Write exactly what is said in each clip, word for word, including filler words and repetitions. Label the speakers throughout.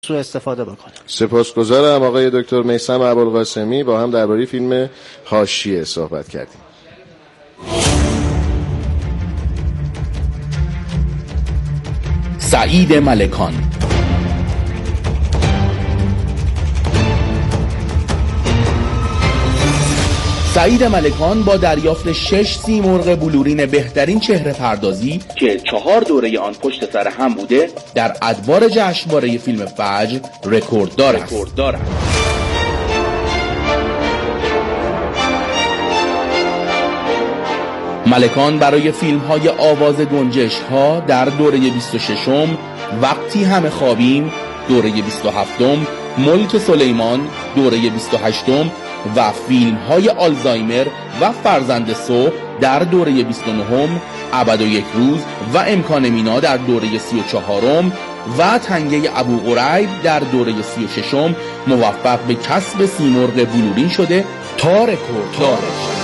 Speaker 1: سوء استفاده بکنه.
Speaker 2: سپاسگزارم آقای دکتر میثم ابوالقاسمی، با هم درباره فیلم حاشیه صحبت کردیم.
Speaker 3: سعید ملکان سعید ملکان با دریافت شش سیمرغ بلورین بهترین چهره پردازی که چهار دوره آن پشت سر هم بوده، در ادوار جشنواره فیلم فجر رکورددار است. ملکان برای فیلم‌های آواز گنجش ها در دوره بیست و ششم، وقتی همه خوابیم دوره بیست و هفتم، ملک سلیمان دوره بیست و هشتم و فیلم‌های آلزایمر و فرزند صبح در دوره بیست و نهم، ابد و یک روز و امکان مینا در دوره سی و چهارم و تنگه ابو قریب در دوره سی و ششم موفق به کسب سیمرغ بلورین شده تا رکورددار شد.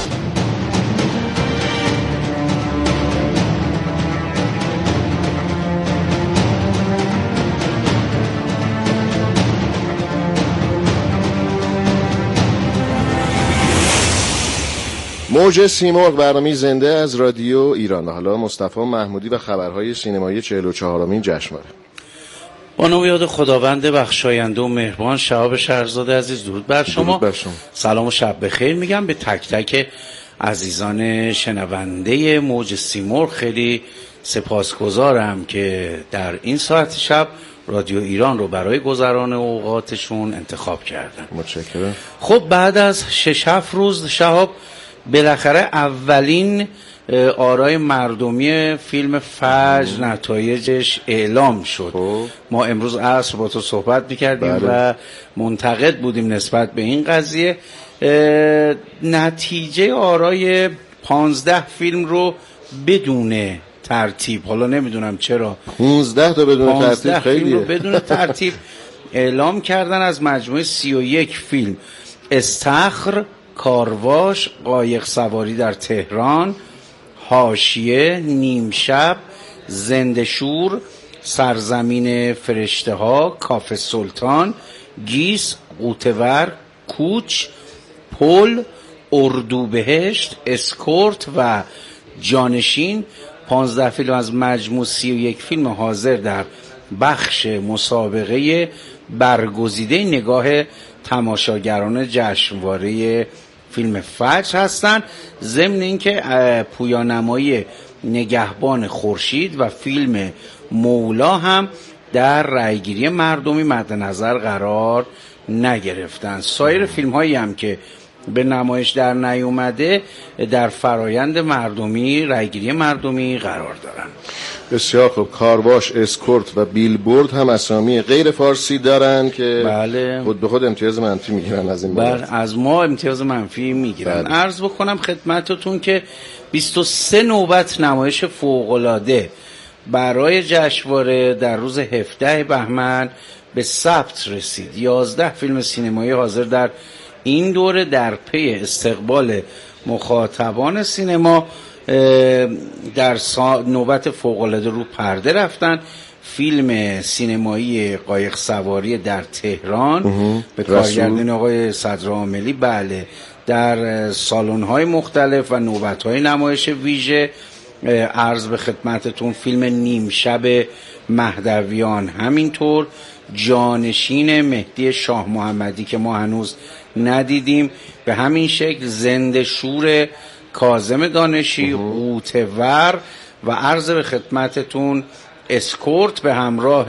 Speaker 2: موج سیمرغ، برنامه زنده از رادیو ایران. و حالا مصطفی محمودی و خبرهای سینمایی چهل و چهارمین جشنواره.
Speaker 4: با نام یاد خداوند بخشاینده و مهربان. شهاب شهرزاده عزیز، درود بر شما.
Speaker 2: درود بر شما.
Speaker 4: سلام و شب بخیر میگم به تک تک عزیزان شنونده موج سیمرغ. خیلی سپاسگزارم که در این ساعت شب رادیو ایران رو برای گذران اوقاتشون انتخاب کردن.
Speaker 2: متشکرم.
Speaker 4: خب بعد از شش هفت روز شهاب بالاخره اولین آرای مردمی فیلم فجر نتایجش اعلام شد. خوب. ما امروز عصر با تو صحبت میکردیم بله. و منتقد بودیم نسبت به این قضیه. نتیجه آرای پانزده فیلم رو بدون ترتیب، حالا نمیدونم چرا
Speaker 2: پانزده تا بدون ترتیب خیلیه،
Speaker 4: رو بدون ترتیب اعلام کردن. از مجموعه سی و یک فیلم: استخر، کارواش، قایق سواری در تهران، حاشیه، نیم شب، زنده شور، سرزمین فرشته ها، کاف سلطان، گیس، قوطه‌ور، کوچ، پل، اردوبهشت، اسکورت و جانشین، پانزده فیلم از مجموع سی و یک فیلم حاضر در بخش مسابقه برگزیده نگاه تماشاگران جشنواره فیلم فجر هستند. ضمن اینکه پویانمایی نگهبان خورشید و فیلم مولا هم در رأیگیری مردمی مد نظر قرار نگرفتند. سایر فیلم هایی هم که به نمایش در نیومده در فرایند مردمی رأیگیری مردمی قرار دارن.
Speaker 2: بسیار خوب. کارواش، اسکورت و بیلبورد هم اسامی غیر فارسی دارن که
Speaker 4: بله.
Speaker 2: خود به خود امتیاز منفی میگیرن از این
Speaker 4: بله، از ما امتیاز منفی میگیرن. بله. عرض بکنم خدمتتون که بیست و سه نوبت نمایش فوق‌العاده برای جشنواره در روز هفدهم بهمن به ثبت رسید. یازده فیلم سینمایی حاضر در این دوره در پی استقبال مخاطبان سینما در نوبت فوق‌العاده رو پرده رفتن. فیلم سینمایی قایق سواری در تهران به کارگردانی آقای صدرعاملی بله در سالن‌های مختلف و نوبت‌های نمایش ویژه. عرض به خدمتتون فیلم نیم شب مهدویان، همینطور جانشین مهدی شاه محمدی که ما هنوز ندیدیم، به همین شکل زنده شور کاظم دانشی، قوطه‌ور و عرض به خدمتتون اسکورت به همراه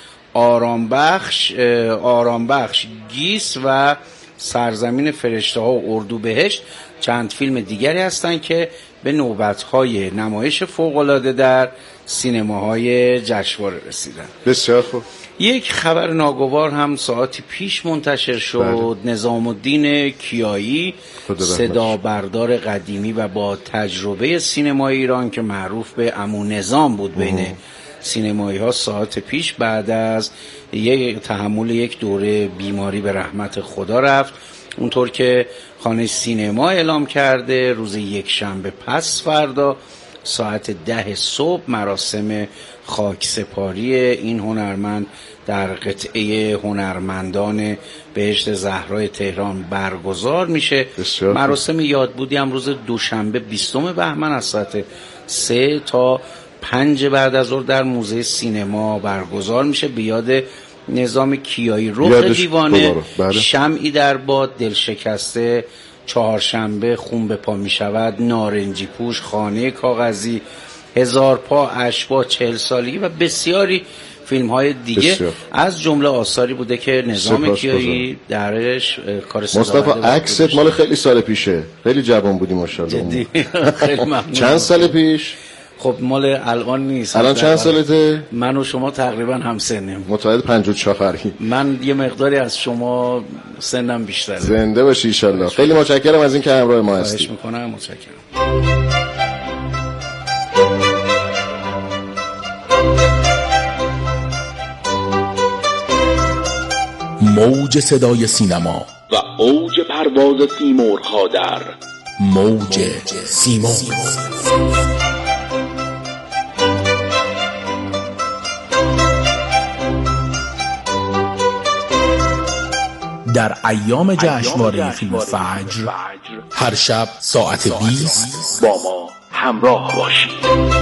Speaker 4: آرامبخش آرامبخش گیس و سرزمین فرشته ها و اردوبهشت. چند فیلم دیگری هستند که به نوبت‌های نمایش فوق‌العاده در سینماهای جشنواره رسیدن.
Speaker 2: بسیار خوب.
Speaker 4: یک خبر ناگوار هم ساعتی پیش منتشر شد. بله. نظام الدین کیایی، صدا بردار قدیمی و با تجربه سینمای ایران که معروف به عمو نظام بود بین سینمایی ها، ساعت پیش بعد از یک تحمل یک دوره بیماری به رحمت خدا رفت. اونطور که خانه سینما اعلام کرده روز یک شنبه پس فردا ساعت ده صبح مراسم خاکسپاری این هنرمند در قطعه هنرمندان بهشت زهرای تهران برگزار میشه. مراسم یادبودی هم روز دوشنبه بیستم بهمن از ساعت سه تا پنج بعد از ظهر در موزه سینما برگزار میشه به یاد نظام کیایی. رخ دیوانه، شمعی در باد، دل شکسته، چهارشنبه، خون به پا میشود، نارنجی پوش، خانه کاغذی، هزار پا، اشباح، چهل سالگی و بسیاری فیلم های دیگه بسیار. از جمله آثاری بوده که نظام کیایی درش کار صدا
Speaker 2: مصطفی عکست مال خیلی سال پیشه، خیلی جوان بودی ماشاءالله.
Speaker 4: خیلی ممنون.
Speaker 2: چند سال پیش؟
Speaker 4: خب مال الان نیست.
Speaker 2: الان چند سالته؟
Speaker 4: من و شما تقریبا هم سنیم.
Speaker 2: متولد پنجاه و چهار.
Speaker 4: من یه مقداری از شما سنم بیشتره.
Speaker 2: زنده باشی ان شاء الله. خیلی متشکرم از اینکه همراه ما هستی.
Speaker 4: خواهش میکنم. متشکرم.
Speaker 3: موج صدای سینما
Speaker 1: و اوج پرواز سیمرغ‌ها در
Speaker 3: موج سیما. در ایام جشنواره فیلم فجر هر شب ساعت بیست
Speaker 1: با ما همراه باشید.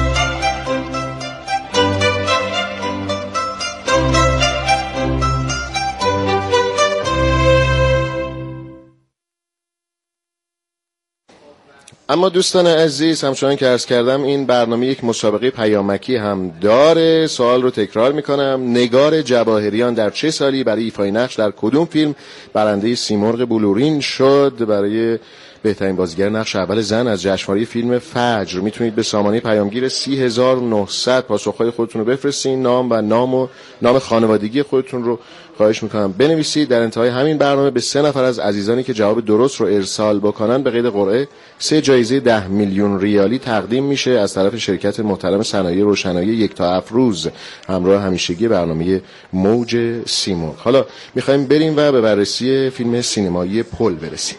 Speaker 2: اما دوستان عزیز، همچنان که عرض کردم این برنامه یک مسابقه پیامکی هم داره. سوال رو تکرار میکنم: نگار جواهریان در چه سالی برای ایفای نقش در کدوم فیلم برنده سیمرغ بلورین شد؟ برای بهترین بازیگر نقش اول زن از جشنواره فیلم فجر میتونید به سامانه پیامگیر سی هزار و نهصد پاسخهای خودتون رو بفرستین. نام و نام و نام خانوادگی خودتون رو خواهش میکنم بنویسید. در انتهای همین برنامه به سه نفر از عزیزانی که جواب درست رو ارسال بکنن به قید قرعه سه جایزه ده میلیون ریالی تقدیم میشه از طرف شرکت محترم صنایع روشنایی یکتا افروز، همراه همیشگی برنامه موج سیمرغ. حالا میخوایم بریم و به بررسی فیلم سینمایی پل برسیم.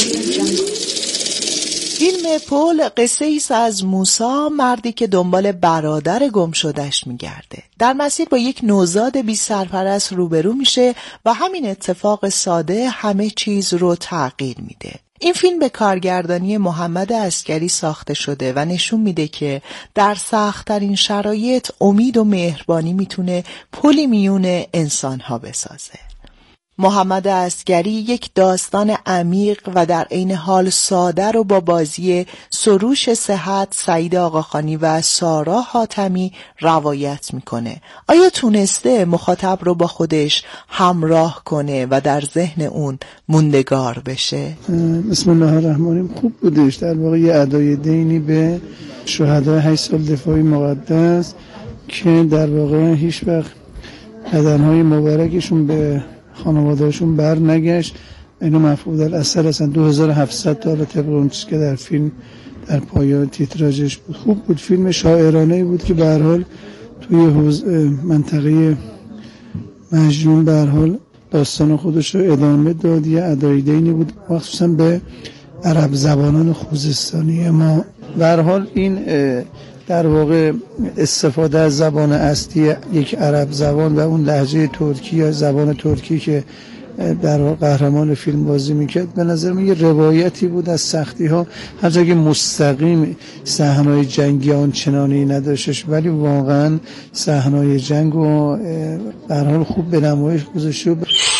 Speaker 5: فیلم پل قصه ایست از موسی، مردی که دنبال برادر گم شدهش میگرده. در مسیر با یک نوزاد بی سرپرست روبرو میشه و همین اتفاق ساده همه چیز رو تغییر میده. این فیلم به کارگردانی محمد عسگری ساخته شده و نشون میده که در سخت‌ترین شرایط امید و مهربانی میتونه پلی میون انسان‌ها بسازه. محمد عسگری یک داستان عمیق و در عین حال ساده رو با بازی سروش صحت، سعید آقاخانی و سارا حاتمی روایت میکنه. آیا تونسته مخاطب رو با خودش همراه کنه و در ذهن اون موندگار بشه؟
Speaker 6: بسم الله الرحمن الرحیم. خوب بودش. در واقع یه ادای دینی به شهدای هشت سال دفاعی مقدس که در واقع هیچ وقت بدنهای مبارکشون به خانواده‌شون بر نگشت. اینو مفقود الاثر هستن. دو هزار و هفتصد تا طبق اون چیزی که در فیلم در پایان تیتراژش بود. خوب بود. فیلم شاعرانه‌ای بود که به هر حال توی منطقه مجنون به هر حال داستان خودش رو ادامه داد. یه ادای دینی بود مخصوصا به عرب زبانان خوزستانی ما. به هر حال این در واقع استفاده از زبان اصلی یک عرب زبان و اون لهجه ترکی یا زبان ترکی که در واقع قهرمان فیلم بازی میکرد به نظر من یه روایتی بود از سختی ها، هرچند که مستقیم صحنه‌های جنگی آنچنانی نداشتش ولی واقعا صحنه‌های جنگ رو به هر حال خوب به نمایش گذاشته.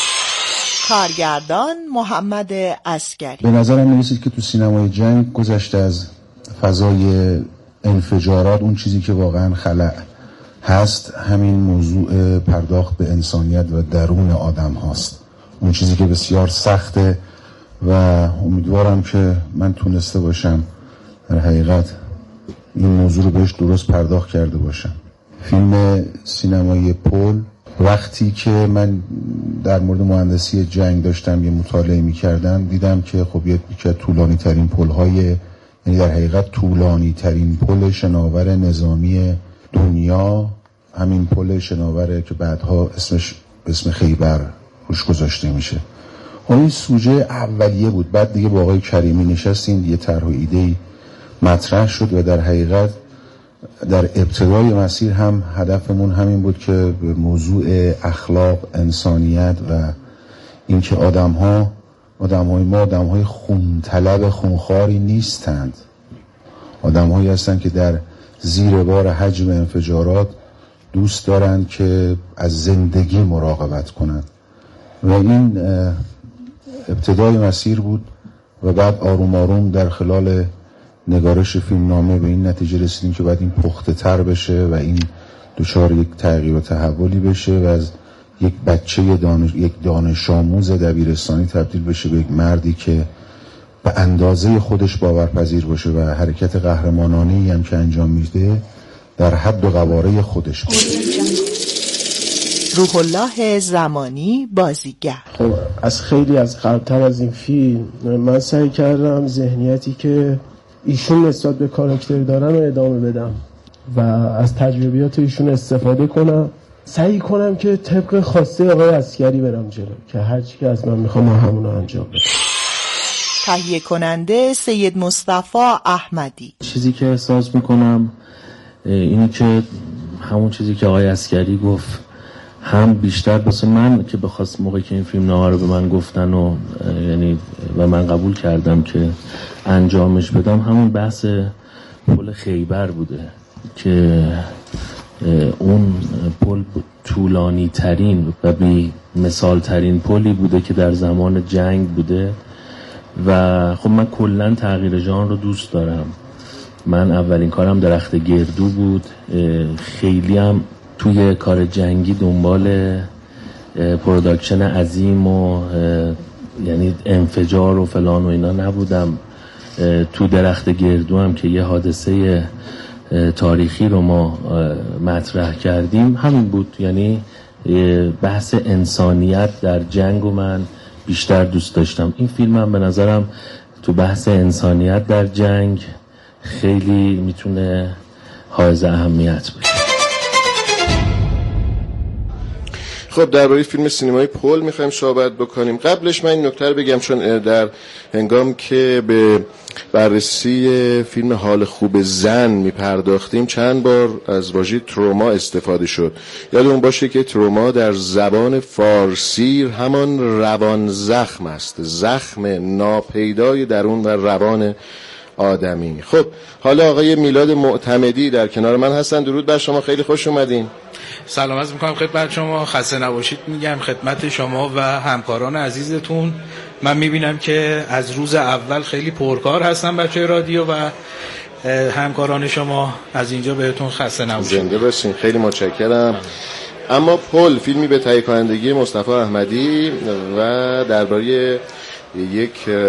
Speaker 5: کارگردان محمد عسگری.
Speaker 7: به نظرم میرسید که تو سینمای جنگ گذشته از فضای انفجارات اون چیزی که واقعا خلأ هست همین موضوع پرداخت به انسانیت و درون آدم هاست. اون چیزی که بسیار سخته و امیدوارم که من تونسته باشم در حقیقت این موضوع رو بهش درست پرداخت کرده باشم. فیلم سینمایی پل، وقتی که من در مورد مهندسی جنگ داشتم یه مطالعه می کردم دیدم که خب یکی از طولانی ترین پل های یعنی در حقیقت طولانی ترین پل شناور نظامی دنیا همین پل شناوره که بعدها اسمش اسم خیبر روش گذاشته میشه. این سوژه اولیه بود. بعد دیگه با آقای کریمی نشستیم، یه طرح و ایده‌ای مطرح شد و در حقیقت در ابتدای مسیر هم هدفمون همین بود که به موضوع اخلاق، انسانیت و اینکه آدم‌ها آدم‌های ما آدم‌های خونطلب خونخواری نیستند. آدم‌هایی هستند که در زیر بار حجم انفجارات دوست دارند که از زندگی مراقبت کنند و این ابتدای مسیر بود و بعد آروم آروم در خلال نگارش فیلمنامه به این نتیجه رسیدیم که باید این پخته تر بشه و این دچار یک تغییر و تحولی بشه و از یک بچه دانش، یک دانش آموز دبیرستانی تبدیل بشه به یک مردی که به اندازه خودش باورپذیر باشه و حرکت قهرمانانه‌ای هم که انجام میده در حد و قواره خودش باشه.
Speaker 5: روح الله زمانی بازیگر.
Speaker 8: خب از خیلی از قبلتر از این فیلم من سعی کردم ذهنیتی که ایشون نسبت به کاراکتر دارن رو ادامه بدم و از تجربیات ایشون استفاده کنم، سعی کنم که طبق خواسته آقای عسگری برم جلو که هر چی که از من میخوام همون رو انجام بدم.
Speaker 5: تهیه کننده سید مصطفی احمدی.
Speaker 9: چیزی که احساس میکنم اینه که همون چیزی که آقای عسگری گفت هم بیشتر بسه من که بخواست موقعی که این فیلم نامه رو به من گفتن و یعنی و من قبول کردم که انجامش بدم، همون بحث پل خیبر بوده که اون پل طولانی ترین و بی مثال ترین پلی بوده که در زمان جنگ بوده و خب من کلن تغییر ژانر رو دوست دارم. من اولین کارم درخت گردو بود، خیلی هم توی کار جنگی دنبال پروداکشن عظیم و یعنی انفجار و فلان و اینا نبودم. تو درخت گردو هم که یه حادثه تاریخی رو ما مطرح کردیم همین بود، یعنی بحث انسانیت در جنگ و من بیشتر دوست داشتم. این فیلم هم به نظرم تو بحث انسانیت در جنگ خیلی میتونه حائز اهمیت باشه.
Speaker 2: خب درباره فیلم سینمایی پل میخوایم صحبت بکنیم. قبلش من این نکته رو بگم، چون در هنگام که به بررسی فیلم حال خوب زن میپرداختیم چند بار از واژه تروما استفاده شد. یادمون باشه که تروما در زبان فارسی همان روان زخم است، زخم ناپیدای درون و روان آدمی. خب حالا آقای میلاد معتمدی در کنار من هستن. درود بر شما، خیلی خوش اومدین.
Speaker 10: سلام عرض میکنم خدمت شما، خسته نباشید میگم خدمت شما و همکاران عزیزتون. من میبینم که از روز اول خیلی پرکار هستن بچه رادیو و همکاران شما، از اینجا بهتون خسته نباشید.
Speaker 2: زنده باشین، خیلی متشکرم. اما پل فیلمی به تهیه کنندگی مصطفی احمدی و درباره یک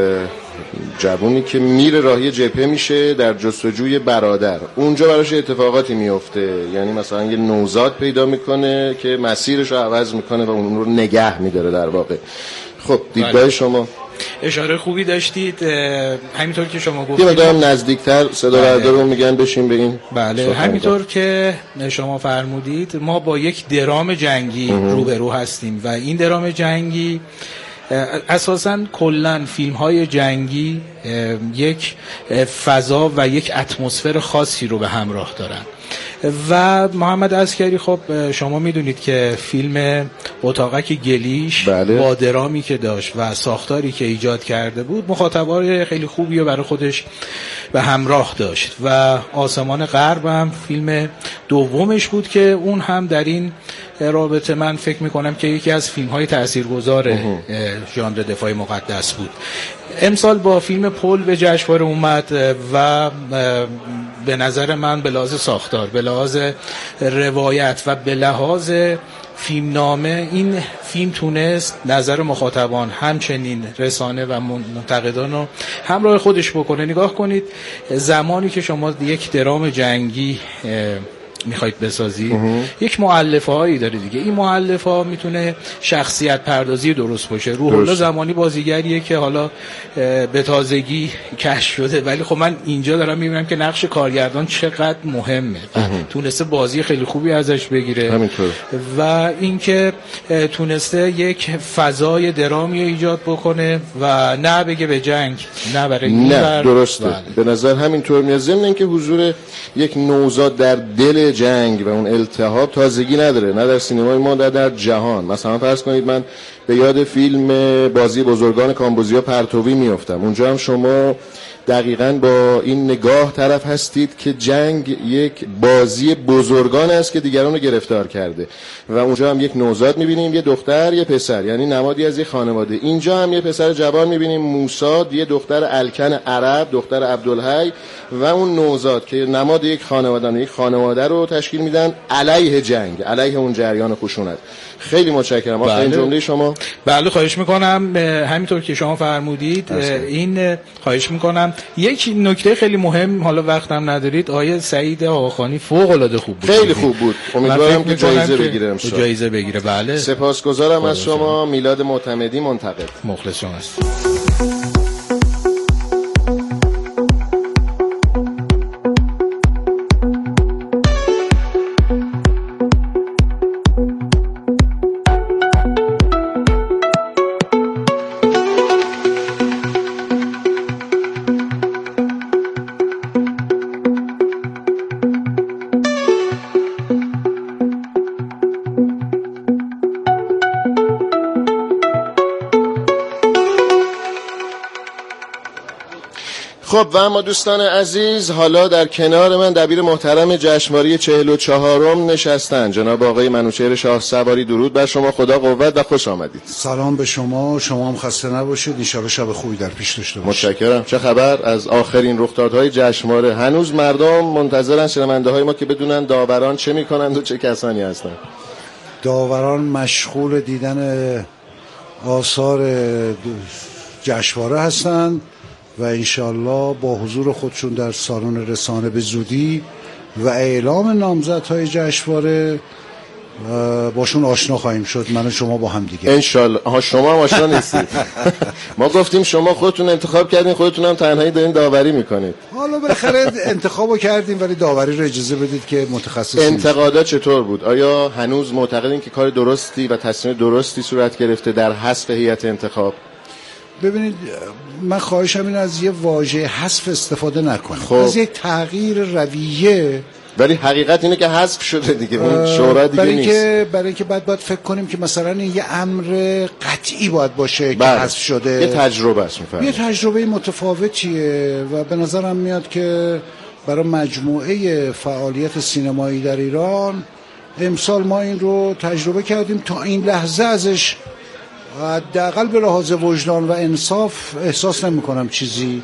Speaker 2: جوونی که میره راهی جبهه میشه در جستجوی برادر، اونجا براش اتفاقاتی میفته، یعنی مثلا یه نوزاد پیدا میکنه که مسیرش رو عوض میکنه و اون رو نگه میداره در واقع. خب دیدگاه بله. شما؟
Speaker 10: اشاره خوبی داشتید، همینطور که شما گفتید.
Speaker 2: یه مقدار نزدیکتر صدا بله. رو میگن بشین بگین.
Speaker 10: بله همینطور که شما فرمودید ما با یک درام جنگی روبرو هستیم و این درام جنگی اساساً کلاً فیلم‌های جنگی یک فضا و یک اتمسفر خاصی رو به همراه دارن و محمد عسگری خب شما میدونید که فیلم اتاقک گلیش بله. با درامی که داشت و ساختاری که ایجاد کرده بود مخاطبای خیلی خوبی رو برای خودش به همراه داشت و آسمان غرب هم فیلم دومش بود که اون هم در این رابطه من فکر میکنم که یکی از فیلم‌های تاثیرگذار ژانر دفاع مقدس بود. امسال با فیلم پل به جشنواره اومد و به نظر من به لحاظ ساختار، به لحاظ روایت و به لحاظ فیلمنامه این فیلم تونست نظر مخاطبان همچنین رسانه و منتقدان رو همراه خودش بکنه. نگاه کنید زمانی که شما یک درام جنگی میخواید بسازید یک مؤلفه هایی داره دیگه. این مؤلفه ها میتونه شخصیت پردازی درست باشه. روح الله زمانی بازیگریه که حالا به تازگی کشف شده، ولی خب من اینجا دارم میبینم که نقش کارگردان چقدر مهمه. تونسته بازی خیلی خوبی ازش بگیره همینطور. و اینکه تونسته یک فضای درامی رو ایجاد بکنه و نه بگه به جنگ، نه برای
Speaker 2: نه درسته. بله. به نظر همینطور میاد. ضمن اینکه حضور یک نوزاد در دل جنگ و اون التهاب تازگی نداره، نه در سینمای ما، نه در جهان. مثلا فرض کنید من به یاد فیلم بازی بزرگان کامبوزیا پرتوی میافتم. اونجا هم شما دقیقاً با این نگاه طرف هستید که جنگ یک بازی بزرگان است که دیگران رو گرفتار کرده و اونجا هم یک نوزاد میبینیم، یه دختر یه پسر، یعنی نمادی از یک خانواده. اینجا هم یه پسر جوان میبینیم، موسی، یه دختر الکن عرب، دختر عبدالحی، و اون نوزاد که نماد یک خانواده یک خانواده رو تشکیل میدن علیه جنگ، علیه اون جریان خشونت. خیلی متشکرم. آخرین بله. جمله شما.
Speaker 10: بله خواهش میکنم. همینطور که شما فرمودید این خواهش میکنم. یک نکته خیلی مهم، حالا وقتم ندارید، آیه سعید آقاخانی فوق العاده خوب بود،
Speaker 2: خیلی خوب بود. امیدوارم که جایزه بگیره امسال.
Speaker 10: جایزه بگیره. بله
Speaker 2: سپاسگزارم از شما. میلاد معتمدی، منتقد.
Speaker 10: مخلص شما است.
Speaker 2: خب و اما دوستان عزیز، حالا در کنار من دبیر محترم جشنواره چهل و چهارم نشستن جناب آقای منوچهر شاه سواری. درود بر شما، خدا قوت و خوش آمدید.
Speaker 11: سلام به شما، شما هم خسته نباشید، ان شاءالله شب خوبی در پیش داشته باشید.
Speaker 2: متشکرم. چه خبر از آخرین رخدادهای جشنواره؟ هنوز مردم منتظرن شنونده های ما که بدونن داوران چه میکنند و چه کسانی هستند.
Speaker 11: داوران مشغول دیدن آثار جشنواره هستند و انشالله با حضور خودشون در سالن رسانه به زودی و اعلام نامزدهای جشنواره باشون آشنا خواهیم شد، من و شما با هم دیگه
Speaker 2: انشالله. ها شما هم آشنا نیستید. ما گفتیم شما خودتون انتخاب کردین، خودتون هم تنهایی دارین داوری میکنید.
Speaker 11: حالا بالاخره انتخابو کردیم ولی داوری رو اجازه بدید که متخصص.
Speaker 2: انتقادات چطور بود؟ آیا هنوز معتقدین که کار درستی و تصمیم درستی صورت گرفته در حذف هیئت انتخاب؟
Speaker 11: ببینید من خواهشم این از یه واژه حذف استفاده نکنید، خب. از یک تغییر رویه.
Speaker 2: ولی حقیقت اینه که حذف شده دیگه، اون شورا دیگه
Speaker 11: برای
Speaker 2: نیست.
Speaker 11: که برای اینکه بعد باید فکر کنیم که مثلا این یه امر قطعی باید باشه که حذف شده.
Speaker 2: یه تجربه است میفرمایید.
Speaker 11: یه تجربه متفاوتیه و به نظرم میاد که برای مجموعه فعالیت سینمایی در ایران امسال ما این رو تجربه کردیم. تا این لحظه ازش حداقل به لحاظ وجدان و انصاف احساس نمی کنم چیزی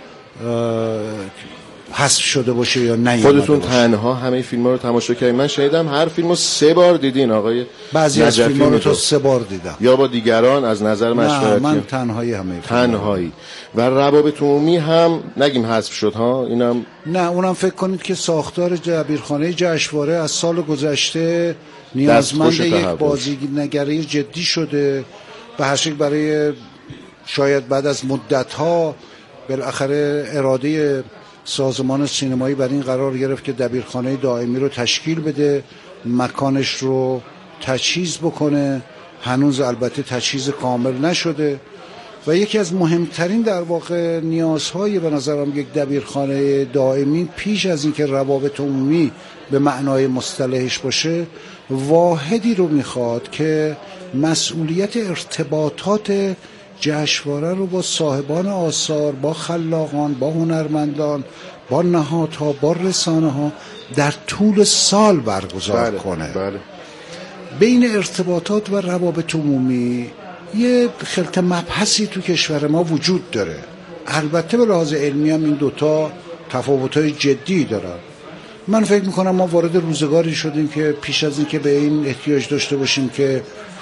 Speaker 11: حذف شده باشه یا نه.
Speaker 2: خودتون تنها همه فیلم‌ها رو تماشا کردین؟ من شنیدم هر فیلمو سه بار دیدین آقای
Speaker 11: بعضی از فیلم‌ها رو تا سه بار دیدم.
Speaker 2: یا با دیگران از نظر مشورتی؟
Speaker 11: نه من تنهایی همه
Speaker 2: تنهایی. و روابط عمومی هم نگیم حذف شد ها؟ اینم
Speaker 11: نه، اونم فکر کنید که ساختار دبیرخانه جشنواره از سال گذشته نیازمند یک بازیگری جدی شده. به هر شکل برای شاید بعد از مدت‌ها بالاخره اراده سازمان سینمایی بر این قرار گرفت که دبیرخانه دائمی رو تشکیل بده، مکانش رو تجهیز بکنه. هنوز البته تجهیز کامل نشده و یکی از مهمترین در واقع نیازهای به نظرم یک دبیرخانه دائمی پیش از اینکه روابط عمومی به معنای مصطلحش باشه، واحدی رو میخواد که مسئولیت ارتباطات جشنواره رو با صاحبان آثار، با خلاقان، با هنرمندان، با نهادها، با رسانه ها در طول سال برگزار
Speaker 2: بله،
Speaker 11: کنه.
Speaker 2: بله.
Speaker 11: بین ارتباطات و روابط عمومی یه خلط مبحثی تو کشور ما وجود داره. البته به لحاظ علمی هم این دوتا تفاوت‌های جدی دارن. من فکر میکنم ما وارد روزگاری شدیم که پیش از این که به این احتیاج داشته باشیم که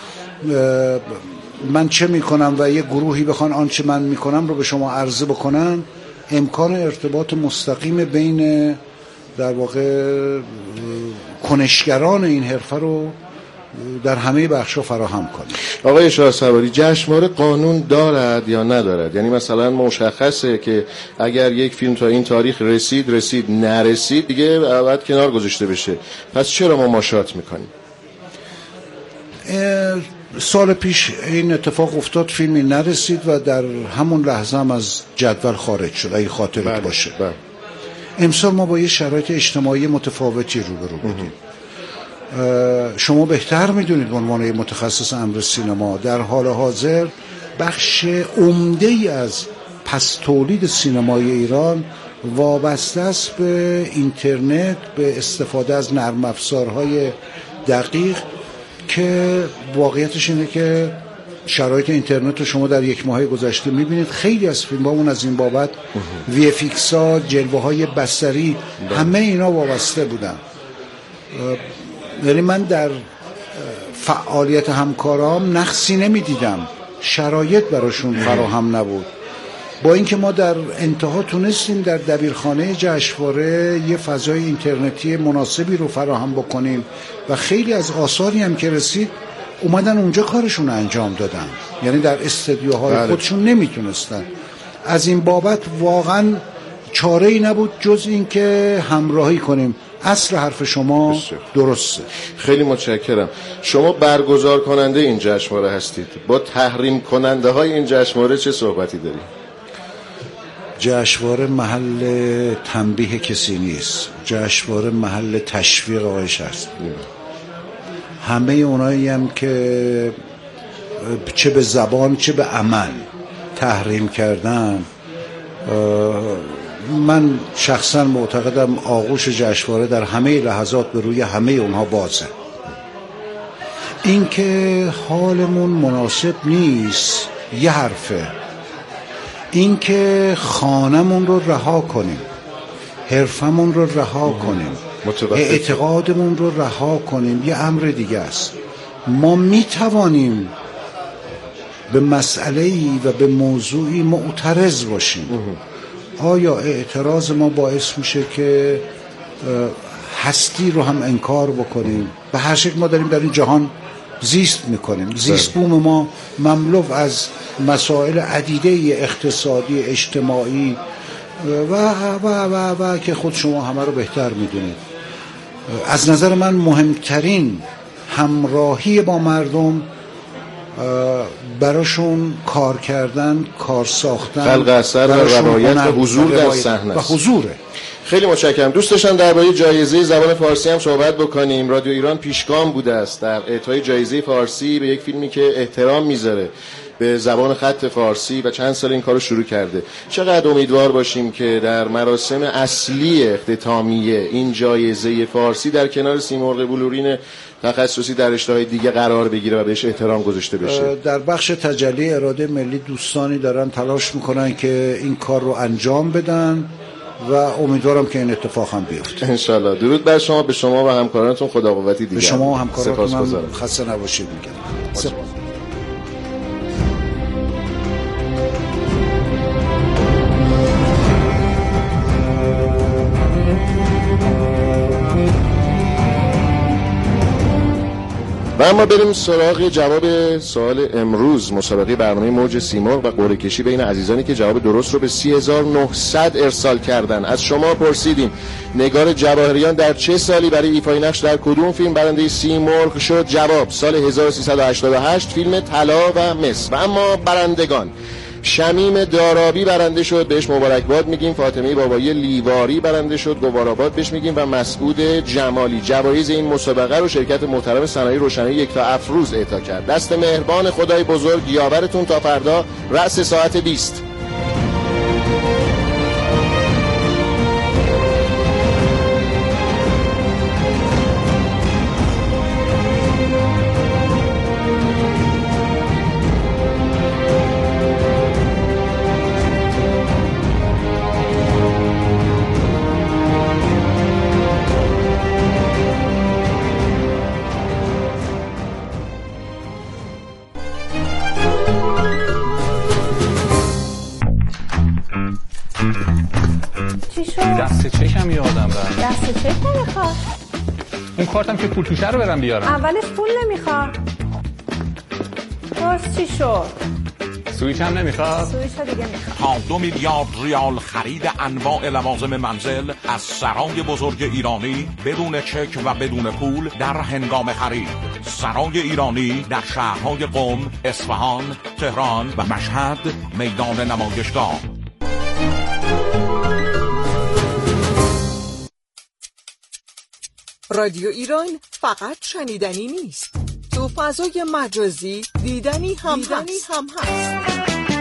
Speaker 11: من چه میکنم و یه گروهی بخوان آنچه من میکنم رو به شما عرضه بکنن، امکان ارتباط مستقیم بین در واقع کنشگران این حرفه رو در همه بخش‌ها فراهم کنیم.
Speaker 2: آقای شاهسواری، جشنواره قانون دارد یا ندارد؟ یعنی مثلا مشخصه که اگر یک فیلم تا این تاریخ رسید رسید، نرسید دیگه باید کنار گذاشته بشه، پس چرا ما ماشات میکنیم؟
Speaker 11: سال پیش این اتفاق افتاد، فیلمی نرسید و در همون لحظه هم از جدول خارج شد، اگه خاطرت بله. باشه بله. امسال ما با یه شرایط اجتماعی متفاوتی روبرو بودیم. شما بهتر میدونید به عنوان متخصص امر سینما، در حال حاضر بخش عمده ای از پس تولید سینمای ایران وابسته است به اینترنت، به استفاده از نرم افزارهای دقیق که واقعیتش اینه که شرایط اینترنت رو شما در یک ماه گذشته میبینید. خیلی از فیلمامون از این بابت وی اف ایکس ها، جلوه های بصری، همه اینا وابسته بودن. یعنی من در فعالیت همکارام نقصی نمیدیدم، شرایط براشون فراهم نبود. با اینکه ما در انتها تونستیم در دبیرخانه جشنواره یه فضای اینترنتی مناسبی رو فراهم بکنیم و خیلی از آثاری هم که رسید اومدن اونجا کارشون رو انجام دادن، یعنی در استودیوهای بله. خودشون نمیتونستن. از این بابت واقعا چاره‌ای نبود جز این که همراهی کنیم. اصل حرف شما درسته.
Speaker 2: خیلی متشکرم. شما برگزار کننده این جشنواره هستید، با تحریم کننده های این جشنواره چه صحبتی دارید؟
Speaker 11: جشنواره محل تنبیه کسی نیست، جشنواره محل تشویق آقایش هست. همه اونایی هم که چه به زبان چه به عمل تحریم کردن، من شخصا معتقدم آغوش جشنواره در همه لحظات به روی همه اونها بازه. این که حالمون مناسب نیست یه حرفه، این که خانمون رو رها کنیم، حرفمون رو رها کنیم، اعتقادمون رو رها کنیم یه امر دیگه است. ما میتوانیم به مسئله‌ای و به موضوعی معترض باشیم. آیا اعتراض ما باعث میشه که هستی رو هم انکار بکنیم؟ به هر شکل ما داریم در این جهان زیست میکنیم. زیست بوم ما مملو از مسائل عدیده اقتصادی، اجتماعی و و و و که خود شما همه رو بهتر میدونید. از نظر من مهمترین همراهی با مردم براشون کار کردن، کار ساختن،
Speaker 2: خلق اثر و روایت و حضور در صحنه
Speaker 11: و حضوره.
Speaker 2: خیلی متشکرم. دوست داشتم درباره جایزه زبان فارسی هم صحبت بکنیم. رادیو ایران پیشگام بوده است در اعطای جایزه فارسی به یک فیلمی که احترام میذاره به زبان خط فارسی و چند سال این کارو شروع کرده. چقدر امیدوار باشیم که در مراسم اصلی اختتامیه این جایزه فارسی در کنار سیمرغ بلورین تخصصی در رشته‌های دیگه قرار بگیره و بهش احترام گذاشته بشه.
Speaker 11: در بخش تجلی اراده ملی دوستانی دارن تلاش میکنن که این کار رو انجام بدن و امیدوارم که این اتفاق هم بیفته
Speaker 2: ان شاء الله. درود بر شما، به شما و همکارانتون خدا قوتی دیگه.
Speaker 11: به شما و همکارانتون خسته نباشید میگم. سپاس.
Speaker 2: و اما بریم سراغ جواب سوال امروز. مسابقه برنامه موج سیمرغ و قرعه کشی بین عزیزانی که جواب درست رو به سی هزار و نهصد ارسال کردن. از شما پرسیدیم نگار جواهریان در چه سالی برای ایفای نقش در کدوم فیلم برنده سیمرغ شد؟ جواب سال هزار و سیصد و هشتاد و هشت، فیلم طلا و مس. و اما برندگان: شمیم دارابی برنده شد، بهش مبارکباد میگیم. فاطمه بابایی لیواری برنده شد، گوارآباد بهش میگیم. و مسعود جمالی. جوایز این مسابقه رو شرکت محترم صنایع روشنایی یکتا افروز اعطا کرد. دست مهربان خدای بزرگ یاورتون تا فردا رأس ساعت بیست.
Speaker 12: چی شد؟ دست چکم یادم رفت. دست چک نمیخواد. اون کارتم که پول توشه رو برم بیارم.
Speaker 13: اولش پول نمیخواد. باز چی شد؟
Speaker 12: سویچ هم نمیخواد؟
Speaker 13: سویچ ها دیگه میخواد.
Speaker 14: تا دو میلیارد ریال خرید انواع لوازم منزل از سرای بزرگ ایرانی بدون چک و بدون پول در هنگام خرید. سرای ایرانی در شهرهای قم، اصفهان، تهران و مشهد میدان نمایشگاه.
Speaker 15: رادیو ایران فقط شنیدنی نیست، تو فضای مجازی دیدنی هم دیدنی هست. هم هست.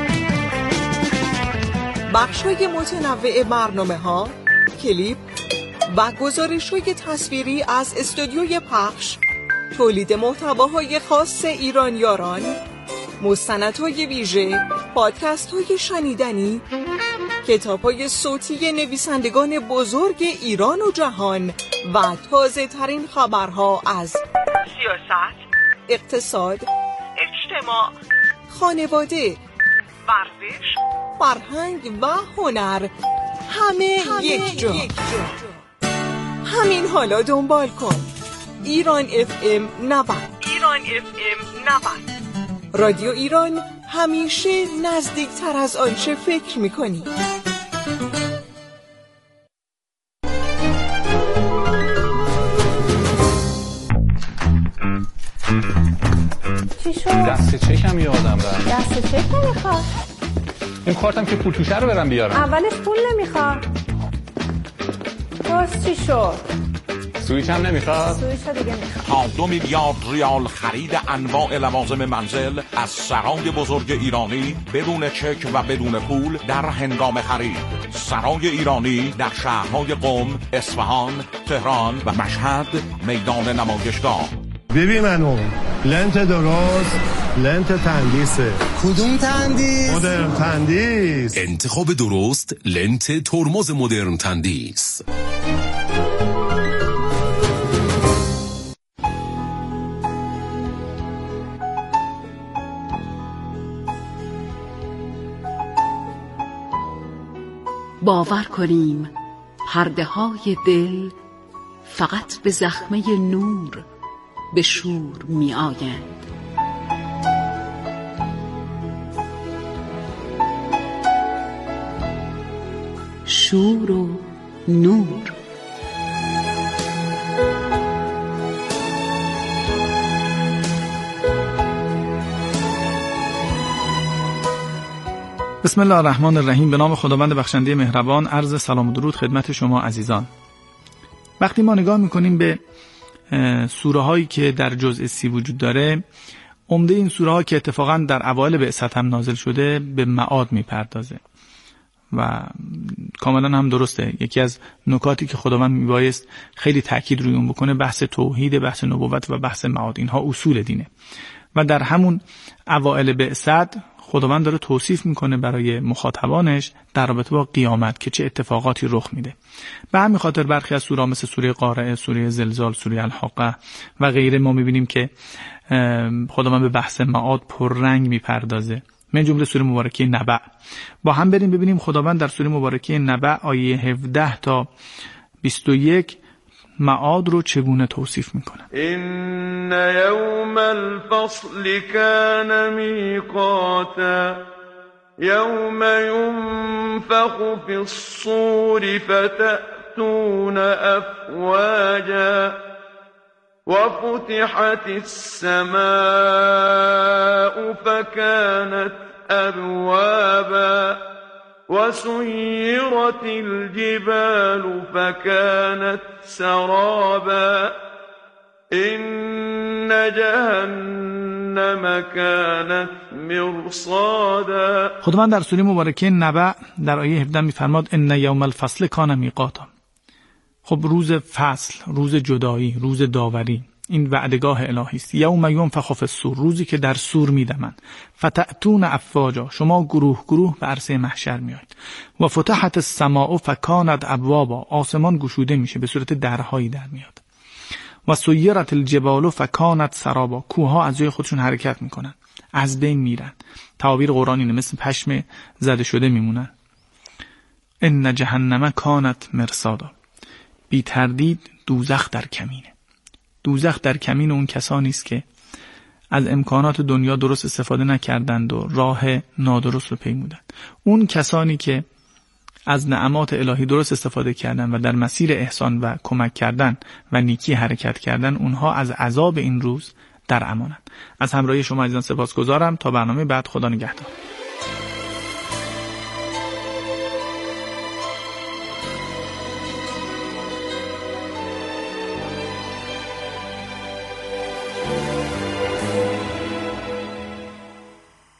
Speaker 15: بخش‌های متنوع برنامه‌ها، کلیپ و گزارش‌های تصویری از استودیوی پخش، تولید محتواهای خاص ایرانیاران، مستندهای ویژه، پادکست‌های شنیدنی، کتاب‌های صوتی نویسندگان بزرگ ایران و جهان و تازه‌ترین خبرها از سیاست، اقتصاد، اجتماع، خانواده، ورزش، فرهنگ و هنر، همه, همه یک جا. یک جا. همین حالا دنبال کن. ایران اف ام نود. ایران اف ام نود. رادیو ایران، همیشه نزدیکتر از آنچه فکر می‌کنی.
Speaker 13: چی شد؟
Speaker 12: دست چکم یادم رفت.
Speaker 13: دست چک نمیخواد.
Speaker 12: اون کارتم که پول توشه رو برم بیارم.
Speaker 13: اولش پول نمیخواد. باز چی شد؟
Speaker 12: سویچ هم نمیخواد؟
Speaker 13: سویچ ها دیگه میخواد.
Speaker 14: تا دو میلیارد ریال خرید انواع لوازم منزل از سرای بزرگ ایرانی بدون چک و بدون پول در هنگام خرید. سرای ایرانی در شهرهای قم، اصفهان، تهران و مشهد میدان نمایشگاه.
Speaker 16: ببین منو لنت درست، لنت تندیسه.
Speaker 17: کدوم تندیس؟
Speaker 16: مدرن تندیس.
Speaker 18: انتخاب درست، لنت ترمز مدرن تندیس.
Speaker 19: باور کنیم پرده های دل فقط به زخمه نور به شور می آیند. شور و نور.
Speaker 10: بسم الله الرحمن الرحیم. به نام خداوند بخشنده مهربان. عرض سلام و درود خدمت شما عزیزان. وقتی ما نگاه میکنیم به سوره هایی که در جزء سی وجود داره، عمده این سوره ها که اتفاقا در اوایل بعثت هم نازل شده به معاد میپردازه و کاملا هم درسته. یکی از نکاتی که خداوند میبایست خیلی تاکید روی اون بکنه بحث توحید، بحث نبوت و بحث معاد. اینها اصول دینه و در همون اوایل بعثت خداوند داره توصیف میکنه برای مخاطبانش در رابطه با قیامت که چه اتفاقاتی رخ میده. به همین خاطر برخی از سوره مثل سوره قارعه، سوره زلزال، سوره الحاقه و غیره ما میبینیم که خداوند به بحث معاد پررنگ میپردازه، من جمله سوره مبارکه نبع. با هم بریم ببینیم خداوند در سوره مبارکه نبع آیه هفده تا بیست و یک معاد رو چگونه توصیف میکنه.
Speaker 20: این یوم الفصل کان میقاتا یوم ینفخ فی الصور فتأتون افواجا وفتحت السماء فكانت ابوابا وسيرت الجبال فكانت سرابا إن جهنم كانت مرصادا.
Speaker 10: خداوند در سوره مبارکه نبع در آیه هفده میفرماد ان یوم الفصل کان میقاتا. خب روز فصل، روز جدایی، روز داوری، این وعدگاه الهی است. یوم ینفخ فی الصور، روزی که در صور میدمند. فتأتون افواجا، شما گروه گروه به عرصه محشر میایید. و فتحت السماء فکانت ابوابا، آسمان گشوده میشه، به صورت درهایی در میاد. و سیرت الجبال فکانت سرابا، کوهها از جای خودشون حرکت میکنن، از بین میرن. تعابیر قرآنی مثل پشم زده شده میمونن. ان جهنم کانت مرصادا، بی تردید دوزخ در کمینه.
Speaker 17: دوزخ در کمین اون کسانی است که از امکانات دنیا درست استفاده نکردند و راه نادرست رو پیمودند. اون کسانی که از نعمات الهی درست استفاده کردن و در مسیر احسان و کمک کردن و نیکی حرکت کردن، اونها از عذاب این روز در امانند. از همراهی شما عزیزان سپاسگزارم. تا برنامه بعد، خدا نگهدار.